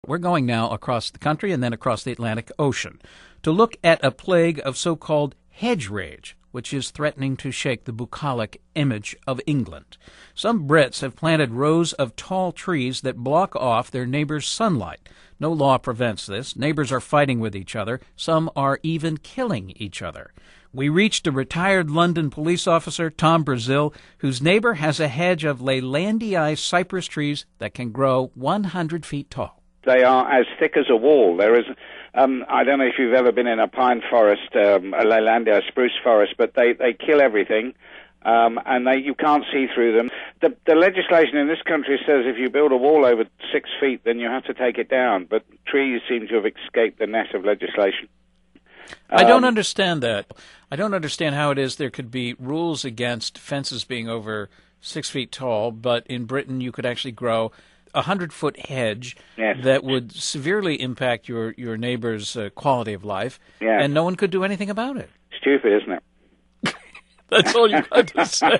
We're going now across the country and then across the Atlantic Ocean to look at a plague of so-called hedge rage, which is threatening to shake the bucolic image of England. Some Brits have planted rows of tall trees that block off their neighbors' sunlight. No law prevents this. Neighbors are fighting with each other. Some are even killing each other. We reached a retired London police officer, Tom Brazil, whose neighbor has a hedge of Leylandii cypress trees that can grow 100 feet tall. They are as thick as a wall. There is, I don't know if you've ever been in a pine forest, a Leylandii spruce forest, but they kill everything, and you can't see through them. The legislation in this country says if you build a wall over 6 feet, then you have to take it down, but trees seem to have escaped the net of legislation. I don't understand that. I don't understand how it is there could be rules against fences being over 6 feet tall, but in Britain you could actually grow a 100-foot hedge that would severely impact your neighbor's quality of life, and no one could do anything about it. Stupid, isn't it? That's all you got to say.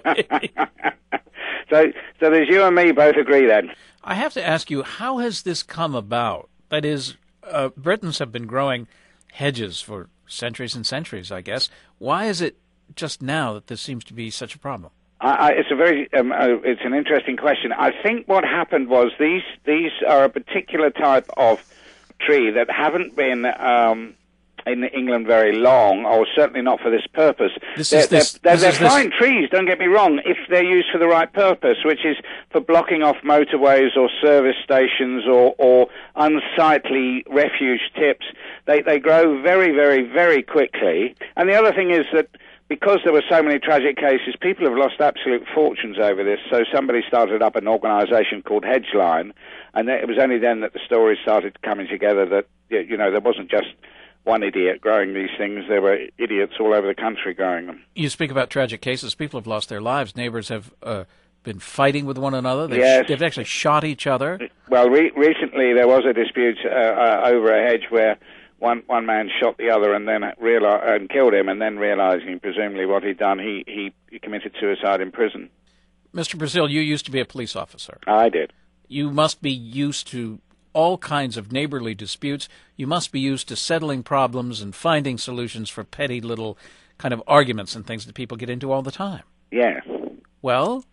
So there's you and me both agree then. I have to ask you, how has this come about? That is, Britons have been growing hedges for centuries and centuries, I guess. Why is it just now that this seems to be such a problem? It's an interesting question. I think what happened was these are a particular type of tree that haven't been in England very long, or certainly not for this purpose. They're fine trees, don't get me wrong, if they're used for the right purpose, which is for blocking off motorways or service stations or unsightly refuge tips. They grow very, very, very quickly. And the other thing is that because there were so many tragic cases, people have lost absolute fortunes over this. So somebody started up an organisation called Hedgeline, and it was only then that the stories started coming together that, there wasn't just one idiot growing these things. There were idiots all over the country growing them. You speak about tragic cases. People have lost their lives. Neighbors have been fighting with one another. They've actually shot each other. Well, recently there was a dispute over a hedge where one man shot the other and then and killed him, and then realizing presumably what he'd done, he committed suicide in prison. Mr. Brazil, you used to be a police officer. I did. You must be used to all kinds of neighborly disputes. You must be used to settling problems and finding solutions for petty little kind of arguments and things that people get into all the time. Yeah. Well?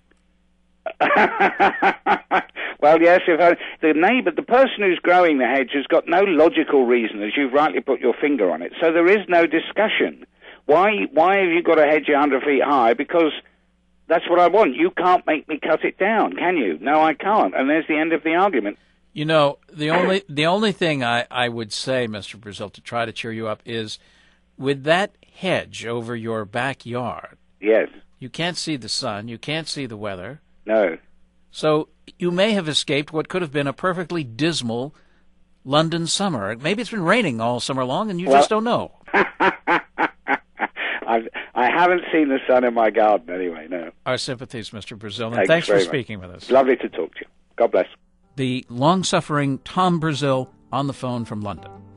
Well, yes, the person who's growing the hedge has got no logical reason, as you've rightly put your finger on it. So there is no discussion. Why have you got a hedge 100 feet high? Because that's what I want. You can't make me cut it down, can you? No, I can't. And there's the end of the argument. You know, the only thing I would say, Mr. Brazil, to try to cheer you up is with that hedge over your backyard. Yes. You can't see the sun. You can't see the weather. No. So you may have escaped what could have been a perfectly dismal London summer. Maybe it's been raining all summer long and you just don't know. I haven't seen the sun in my garden anyway, no. Our sympathies, Mr. Brazil, and thanks for speaking with us. Lovely to talk to you. God bless. The long-suffering Tom Brazil on the phone from London.